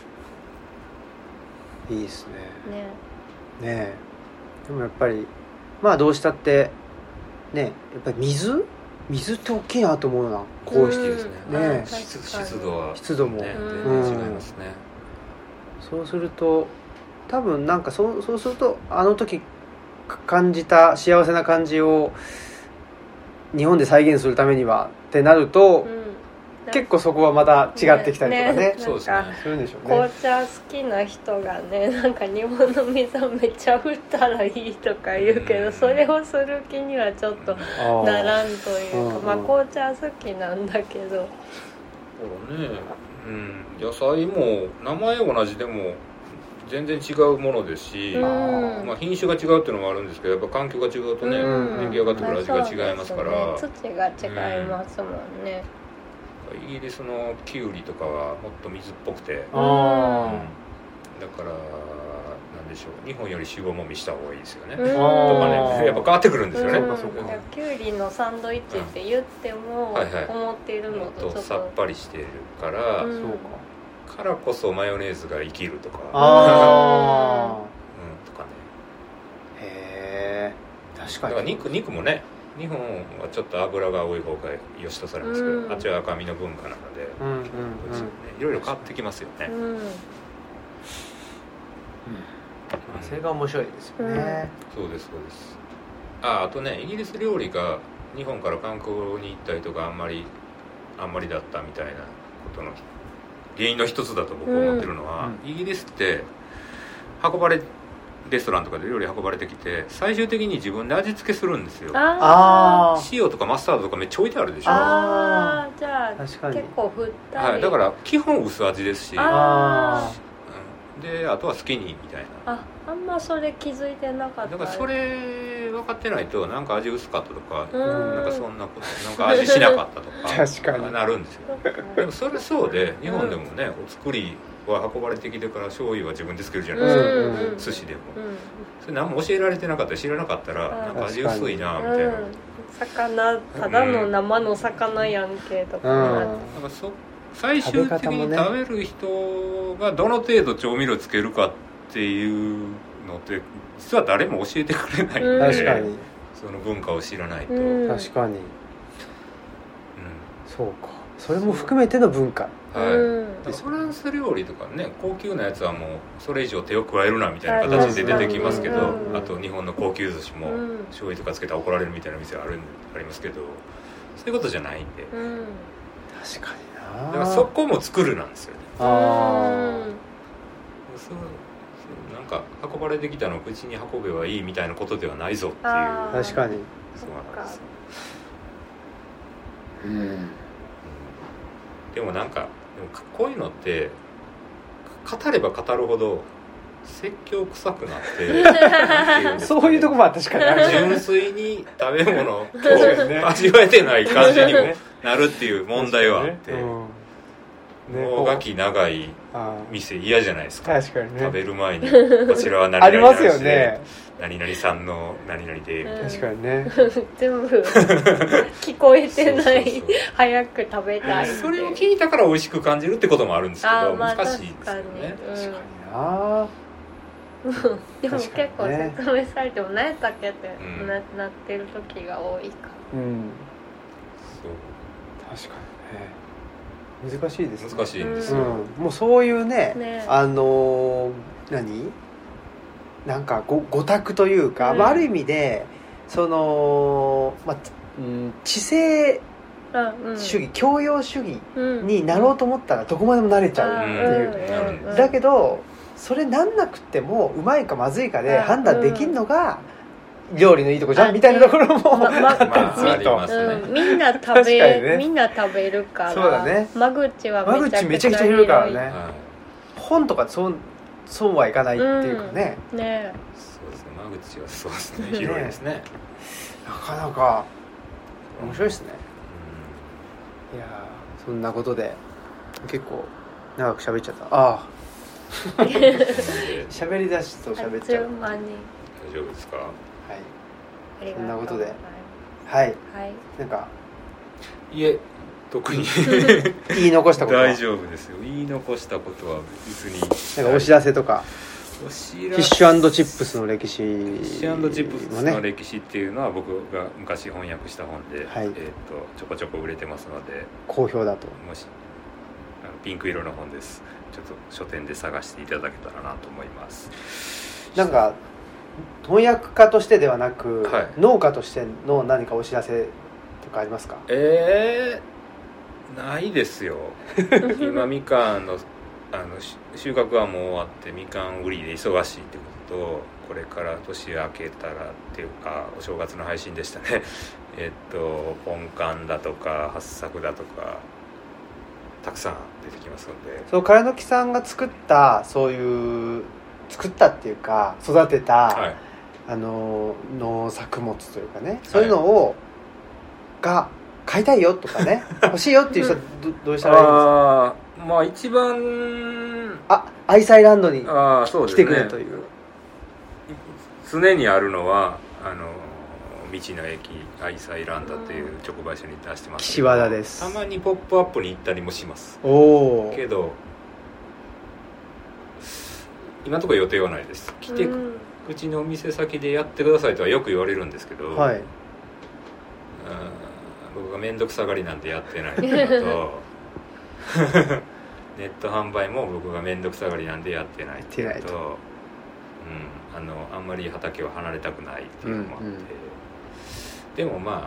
いいですね。ねねでもやっぱりまあどうしたってねやっぱり水水って大きいなと思うな。 こうしてですね。 ね湿, 湿度は湿度も、 ね、全然違いますね。 そうすると多分なんかそう、そうするとあの時感じた幸せな感じを日本で再現するためにはってなると、うん、 結構そこはまた違ってきたりとかね、 ねそうですね。 するんでしょうね。 紅茶好きな人がねなんか日本の水をめっちゃ振ったらいいとか言うけど、 うんそれをする気にはちょっとならんというか、 うんまあ紅茶好きなんだけど、 そうね、うん、野菜も名前同じでも全然違うものですし、 うんまあ、品種が違うっていうのもあるんですけど、やっぱ環境が違うとね、 うん出来上がってくる味が違いますから、 そうですね、土が違いますもんね、 イギリスのキュウリとかはもっと水っぽくて、 あだからなんでしょう、日本より塩もみした方がいいですよね、 うんとかね、やっぱ変わってくるんですよね、 うんそうかそうかキュウリのサンドイッチって言っても、 はいはい思っているのもっとちょっととさっぱりしてるから、 うんあ、そうか。 からこそマヨネーズが生きるとか、 あうん、とかね。 あ、へえ、確かに。 だから肉肉もね、日本はちょっと油が多い方が良しとされますけど、 うんあっちは赤身の文化なので、 うんうんうん。 ですよね、いろいろ変わってきますよね、 うんそれが面白いですよね。 そうですそうです。ああとね、イギリス料理が日本から観光に行った人があんまりあんまりだったみたいなことの原因の一つだと僕思ってるのは、 うんイギリスって運ばれレストランとかで料理運ばれてきて最終的に自分で味付けするんですよ。 あああ、 塩とかマスタードとかめっちゃ置いてあるでしょ。 あーじゃあ確かに結構振ったり、 はい、だから基本薄味ですし、 あうんであとは好きにみたいな。 ああんまそれ気づいてなかった。 だからそれ分かってないとなんか味薄かったとか、 うんなんかそんなことなんか味しなかったとか確かになるんですよ。でもそれそうで日本でもね、お作りは運ばれてきてから醤油は自分でつけるじゃないですか、 うんうん寿司でも。 うんそれ何も教えられてなかったら知らなかったらなんか味薄いなみたいな、 うん、魚ただの生の魚やんけとかなって、 なんかそ最終的に食べる人がどの程度調味料つけるかっていうのって実は誰も教えてくれないんで、 うん確かに、 その文化を知らないと、 うん確かに、 うそうか。それも含めての文化。 んはいうんだからフランス料理とかね、高級なやつはもうそれ以上手を加えるなみたいな形で出てきますけど、 うんあと日本の高級寿司もうん醤油とかつけたら怒られるみたいな店あるありますけど、そういうことじゃないんで、 うん確かにだな。 からそこも作るなんですよね。 あそうそうなんか運ばれてきたのを口に運べばいいみたいなことではないぞっていう。 ああ、確かに。 そうなんですよ。 うん。 でもなんかでもこういうのって語れば語るほど説教臭くなってなんていうんですかねそういうとこも確かにある。 純粋に食べ物を確かにね味わえてない感じにもなるっていう問題はあって、 うんね、 大がき長いあ店嫌じゃないですか。 確かにね。 食べる前にこちらは何あります 々々 よね。 何々さんの何々でみたいな、 確かにね。 全部聞こえてないそうそうそう早く食べたいってそれを聞いたから美味しく感じるってこともあるんですけど、 あーまあ難しいですよね。 確かに、うんあでも結構説明されても何やったっけってうんな,、なってる時が多いかあ、うん。 そう確かにね。難しいですね。 難しいんですよ、 うん。もうそういうね、 ねあのー何なんかごご託というか、 うんまあ、ある意味でその、まあうん、知性ら、うん、 主義、教養主義うんになろうと思ったらどこまでもなれちゃうっていう、 うんうんだけどそれなんなくってもうまいかまずいかでうん判断できるのが料理のいいとこじゃんみたいなところもままあったりまあするとありますうん、みんな食確かにべ、 ねみんな食べるからそうだね間口は間めちゃくちゃ口めちゃくちゃ広いからねはい、 本とかそうそうはいかないっていうかね、 うんねそうですね、間口はそうですね、広いですね。 なかなか面白いですね。いやーそんなことで結構長く喋っちゃった。ああうんで喋り出すとあ喋っちゃう。 っという間に大丈夫ですか？ はいありがとうそんなことでございはいますはいなんかいえ、特に言い残したことは大丈夫ですよ。言い残したことは別に。 なんかお知らせとか、 お知フィらッシュ&チップスの歴史フィッシュチップスのもね歴史っていうのは僕が昔翻訳した本で、 はいえー、とちょこちょこ売れてますので、 好評だと。 もしあのピンク色の本です。ちょっと書店で探していただけたらなと思います。 なんか翻訳家としてではなく、 はい農家としての何かお知らせとかありますか？ えー、 ないですよ今みかんのあの収穫はもう終わってみかん売りで忙しいってことと、これから年明けたらっていうかお正月の配信でしたねえっとポンカンだとか八作だとかたくさん出てきますので、 そう茅野木さんが作ったそういう作ったっていうか育てた、はい、あの農作物というかね、そういうのを、はい、が買いたいよとかね欲しいよっていう人は ど, どうしたらいいんですか？ あまあ一番あアイサイランドに来てくれという、ね、 常にあるのはあの道の駅アイサイランドという直売所に出してます。 岸和田です。 たまにポップアップに行ったりもします。 おけど今のところ予定はないです。来て、うん、うちのお店先でやってくださいとはよく言われるんですけど、はい、僕が面倒くさがりなんでやってないのとネット販売も僕が面倒くさがりなんでやってないっていうのと、うん、あのあんまり畑は離れたくないっていうのもあって、うんうん、でもまあ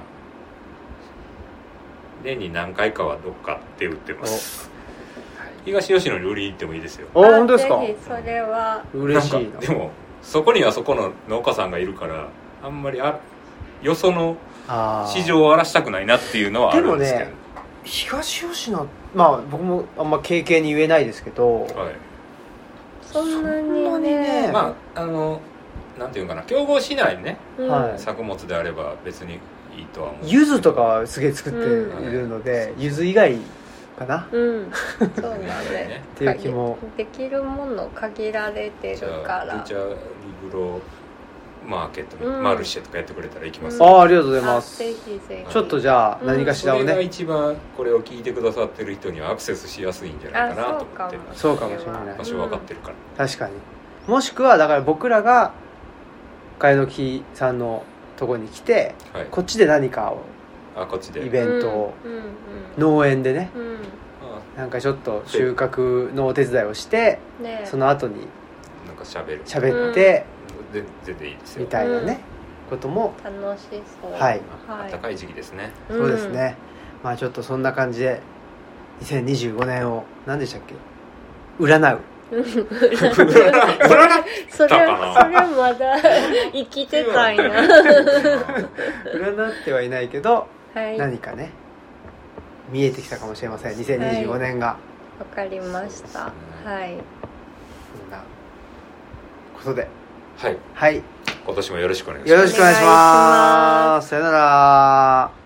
年に何回かはどっかで売ってます。東吉野に売りに行ってもいいですよ。 あ、本当ですか？ ぜひそれは嬉しいな。 でもそこにはそこの農家さんがいるからあんまりあよその市場を荒らしたくないなっていうのはあるんですけど。でもね、 東吉野、まあ僕もあんま軽々に言えないですけど、はい、 そんなにね、 まああのなんていうかな、競合しないね、うん、作物であれば別にいいとは思う。 柚子とかはすげえ作っているので、うん、柚子以外かな、 うん、そうだねっていう気も。 できるもの限られてるから。 じゃあリブロマーケット、うん、マルシェとかやってくれたら行きます、 うん、ああありがとうございます。 ぜひぜひ。 ちょっとじゃあ何かしらをね、うん、 それが一番これを聞いてくださってる人にはアクセスしやすいんじゃないかなと思って。 そうかもしれない。 場所分かってるから、 うん、確かに。もしくはだから僕らが茅野木さんのとこに来て、はい、こっちで何かをあこっちでイベントを、うんうんうん、農園でね、うん、なんかちょっと収穫のお手伝いをして、ね、その後になんか喋る喋って、 うん、全然いいですよみたいなね、うん、ことも楽しそう。 はい、 暖かい時期ですね、 うん、そうですね。まあちょっとそんな感じでにせんにじゅうごねんを何でしたっけ、占う占占それはまだ生きてたいな占ってはいないけど、はい、何かね見えてきたかもしれません。にせんにじゅうごねんが。わ、 はい、かりました、ね、はい。 そんなことで、 はい、 はい、 今年もよろしくお願いします。 よろしくお願いします。さよなら。